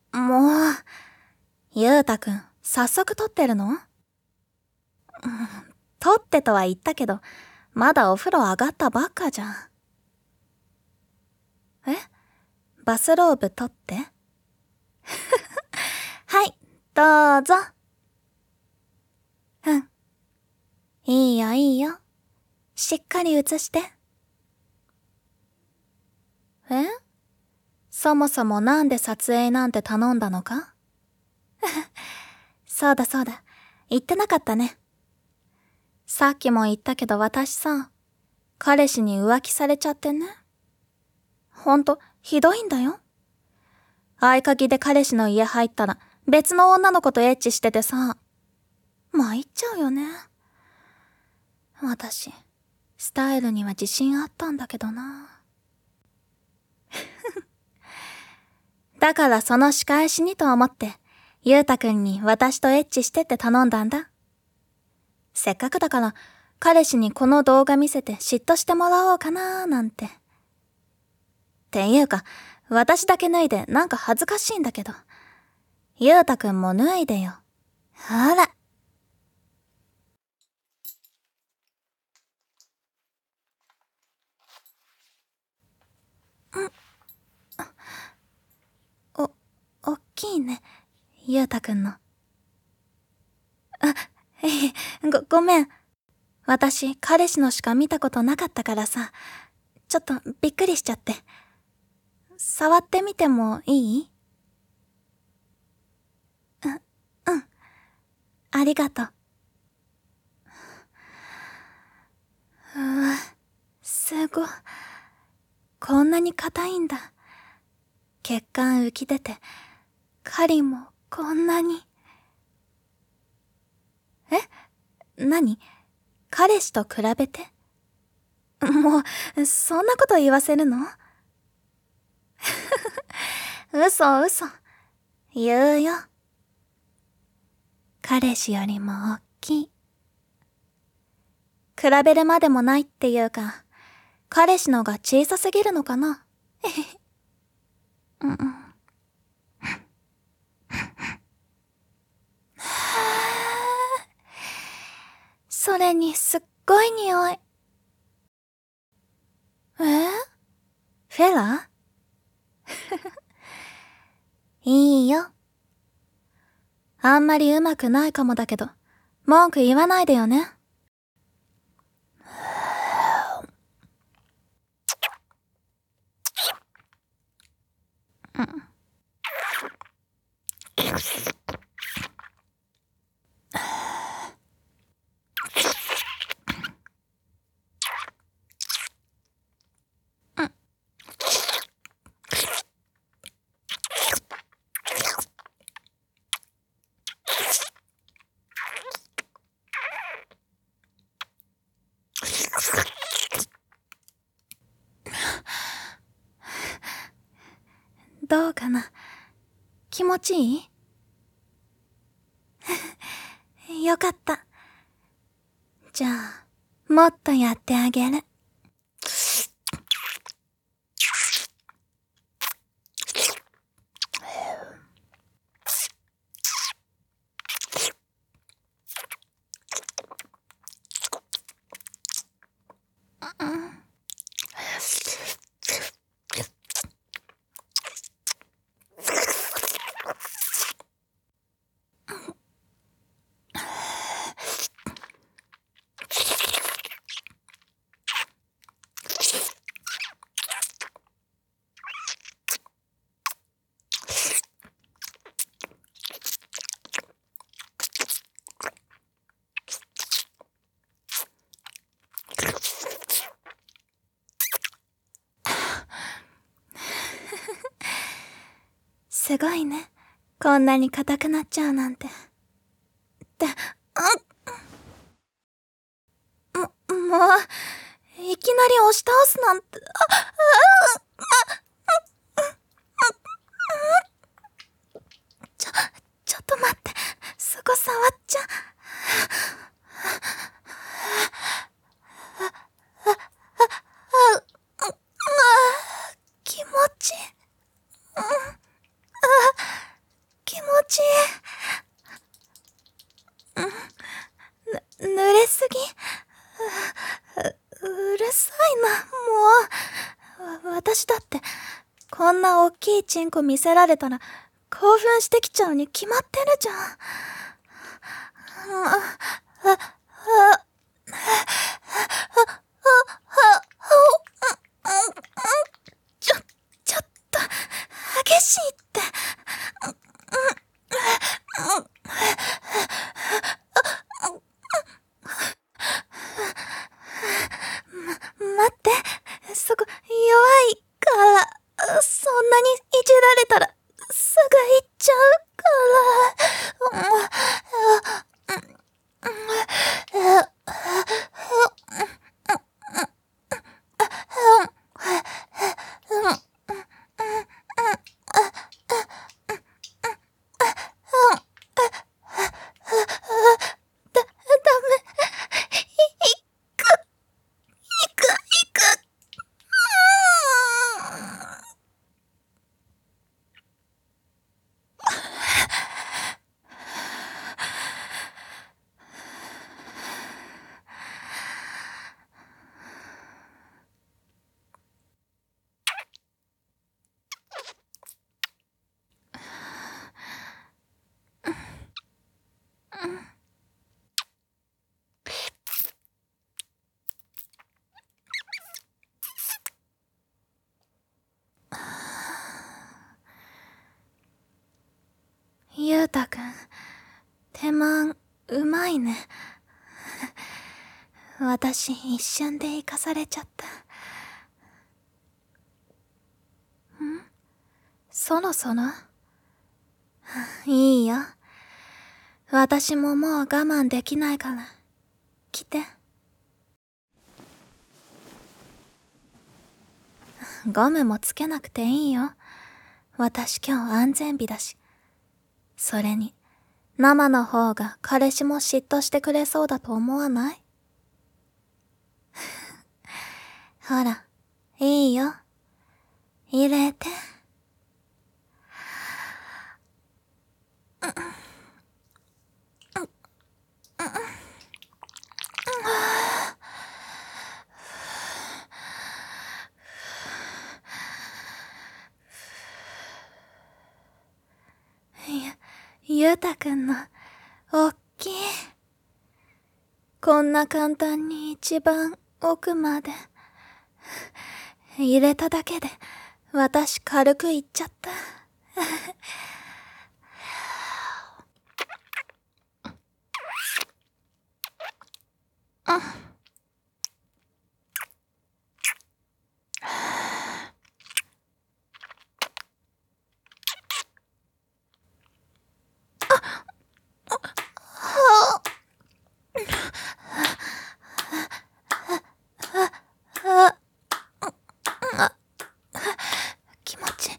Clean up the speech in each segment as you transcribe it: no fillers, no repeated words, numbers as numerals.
もう、ゆうたくん、早速撮ってるの？撮ってとは言ったけど、まだお風呂上がったばっかじゃん。え？バスローブ撮って？はい、どうぞ。うん。いいよいいよ。しっかり写して。え？そもそもなんで撮影なんて頼んだのか？そうだそうだ。言ってなかったね。さっきも言ったけど私さ、彼氏に浮気されちゃってね。ほんと、ひどいんだよ。合鍵で彼氏の家入ったら別の女の子とエッチしててさ、参っちゃうよね。私、スタイルには自信あったんだけどな。だからその仕返しにと思って、ゆうたくんに私とエッチしてって頼んだんだ。せっかくだから、彼氏にこの動画見せて嫉妬してもらおうかなーなんて。っていうか、私だけ脱いでなんか恥ずかしいんだけど。ゆうたくんも脱いでよ。ほら。おっきいね、ゆうたくんの。あ、ごめん。私、彼氏のしか見たことなかったからさ、ちょっとびっくりしちゃって。触ってみてもいい？うん。ありがとう。すごい。こんなに硬いんだ。血管浮き出て、針もこんなに。何？彼氏と比べて？もう、そんなこと言わせるの？嘘嘘。言うよ。彼氏よりもおっきい。比べるまでもないっていうか、彼氏のが小さすぎるのかな。うんうん。それにすっごい匂い。フェラ？いいよ。あんまりうまくないかもだけど、文句言わないでよね。うん。どうかな？気持ちいい？よかった。じゃあ、もっとやってあげる。すごいね。こんなに硬くなっちゃうなんて。もう、いきなり押し倒すなんて。ちょっと待って。そこ触っちゃ。気持ち。 ちいい。濡れすぎ。うるさいな、もう。私だって、こんな大きいチンコ見せられたら、興奮してきちゃうに決まってるじゃん。ちょ、ちょっと、激しいって。待って、そこ、弱いから、そんなにいじられたら、すぐ行っちゃうから。ダメ。行く。ゆうたくん、手間、うまいね。私、一瞬で生かされちゃった。そろそろいいよ。私ももう我慢できないから。来て。ゴムもつけなくていいよ。私今日安全日だし。それに、生の方が彼氏も嫉妬してくれそうだと思わない？ほら、いいよ。入れて。ゆうたくんの、おっきい。こんな簡単に一番奥まで。入れただけで、私軽くいっちゃった。気持ち。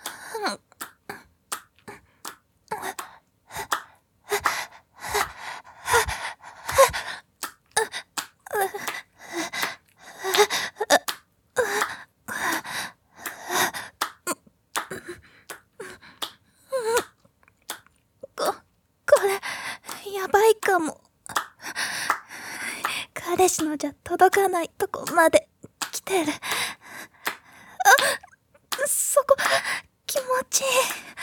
これ、やばいかも。彼氏のじゃ届かないとこまで来てる。そこ、気持ちいい。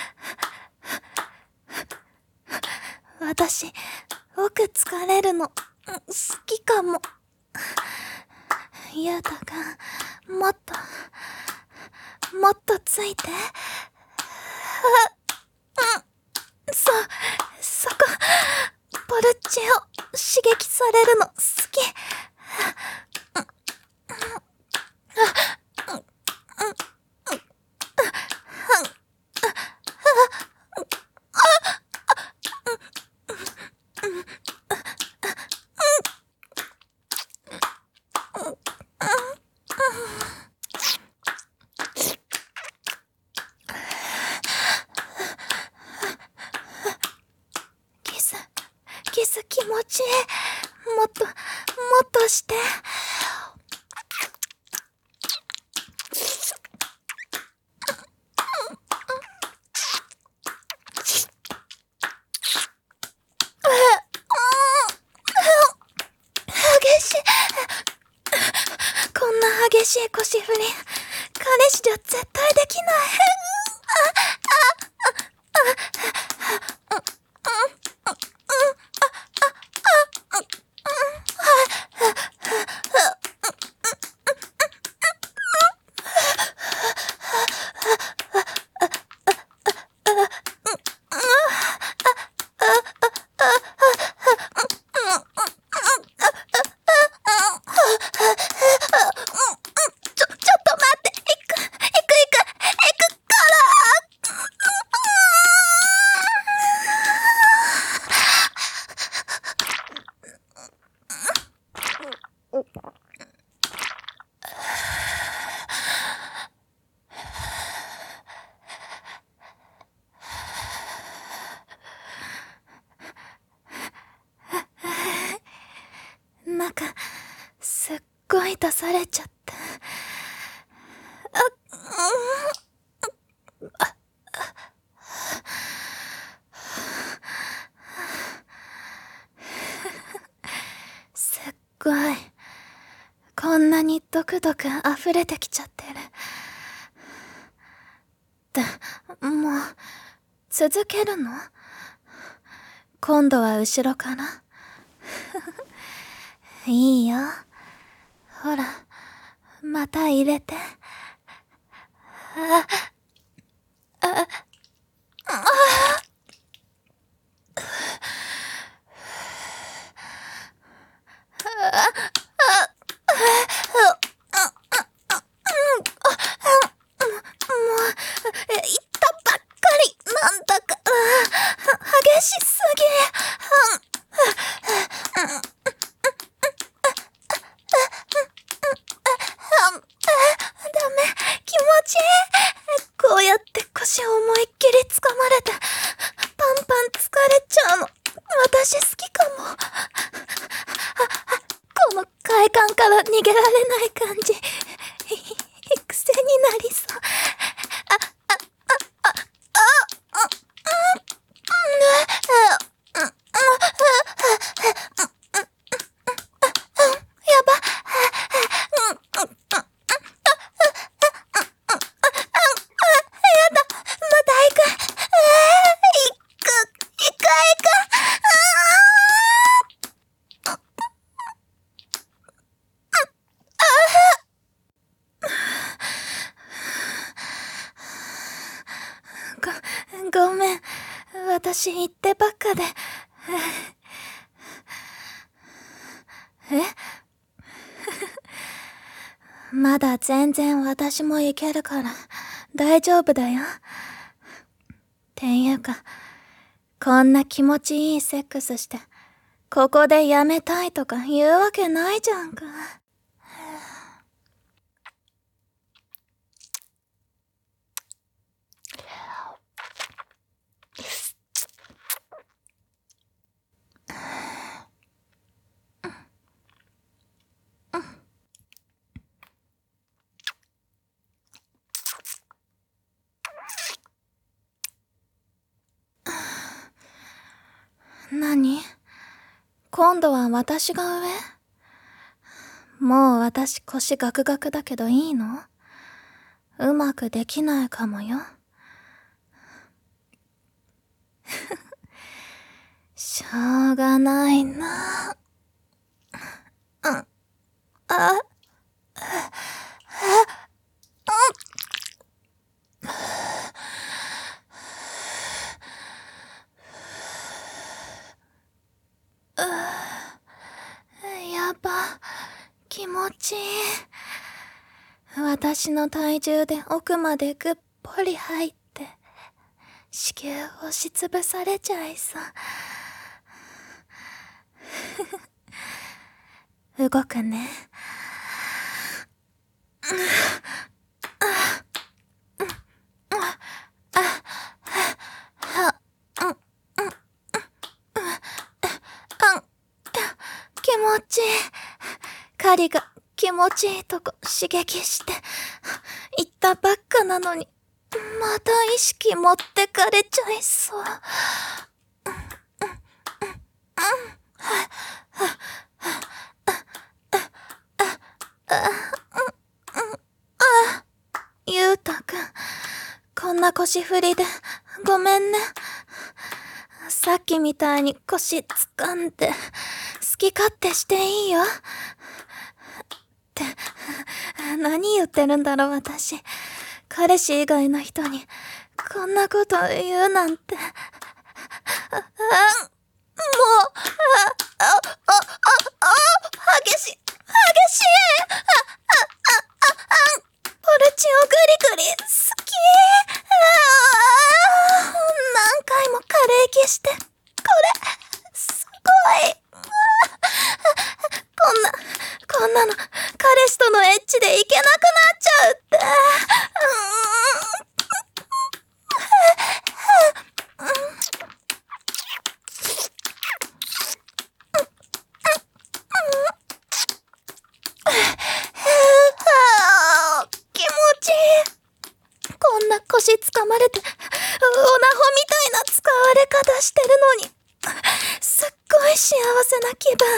私、奥疲れるの、好きかも。ゆうたくん、もっとついて。そこ、ポルチェを刺激されるの好き。キス気持ちいい。もっとして。 しい腰振り。彼氏じゃ絶対できない。なんか、すっごい出されちゃった。すっごい。こんなにドクドク溢れてきちゃってる。もう、続けるの？今度は後ろから。いいよ。ほら、また入れて。言ったばっかり。なんだか、激しすぎ。ダメ、気持ちいい。こうやって腰を思いっきり掴まれて、パンパン疲れちゃうの。私好きかも。この快感から逃げられない感じ。癖になりそう。やば。ごめん。私言ってばっかで。まだ全然私もいけるから大丈夫だよ。っていうか、こんな気持ちいいセックスして、ここでやめたいとか言うわけないじゃんか。何？今度は私が上？もう私腰ガクガクだけどいいの？うまくできないかもよ。しょうがないな。やば、気持ちいい。私の体重で奥までぐっぽり入って、子宮押しつぶされちゃいそう。動くね。気持ちいい。狩りが気持ちいいとこ刺激して言ったばっかなのに、また意識持ってかれちゃいそう。 こんな腰振りで、ごめんね。さっきみたいに腰掴んで、好き勝手していいよ。って、何言ってるんだろう私。彼氏以外の人に、こんなこと言うなんて。もう、激しい。ポルチオグリグリ、好き。何回もカレー消して。これ、すごい。こんなの、彼氏とのエッチでいけなくなっちゃうって。気持ちいい。こんな腰掴まれて、オナホみたいな使われ方してるのに、すっごい幸せな気分。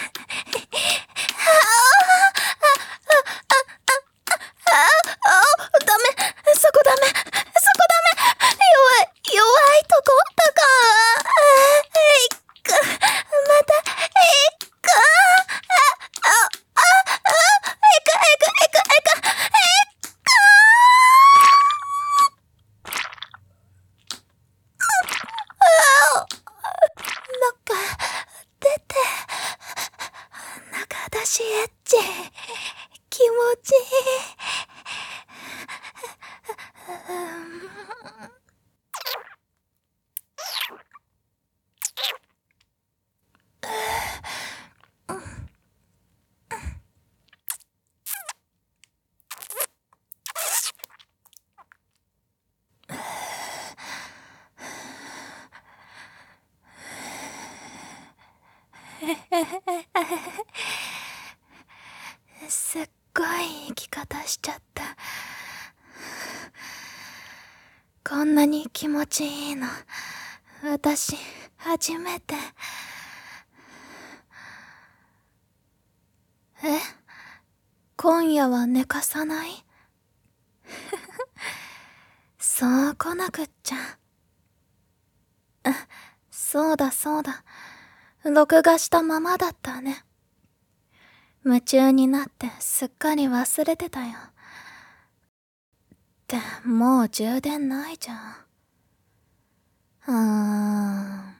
ダメ、そこダメ。弱いとこだから。また、どっか出て、中出しエッチ、気持ちいい。すっごい生き方しちゃった。こんなに気持ちいいの、私、初めて。今夜は寝かさない？そう来なくっちゃ。そうだ。録画したままだったね。夢中になってすっかり忘れてたよ。ってもう充電ないじゃん。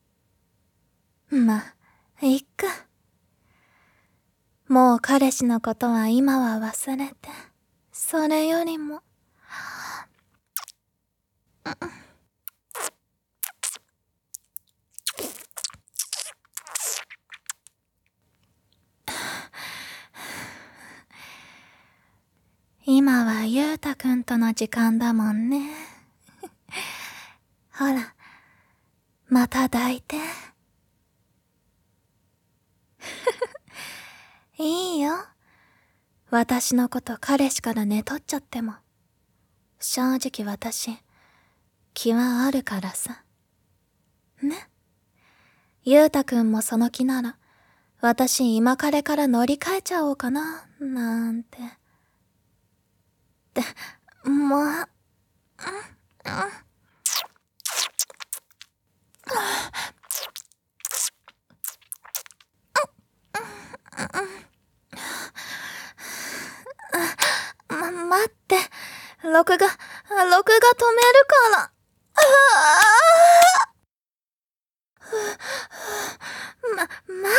ま、いっか。もう彼氏のことは今は忘れて、それよりも、今はゆうたくんとの時間だもんね。ほら、また抱いて。いいよ。私のこと彼氏から寝取っちゃっても。正直私、気はあるからさ。ね。ゆうたくんもその気なら、私今彼から乗り換えちゃおうかな、なんて。もう、待って。録画止めるから。待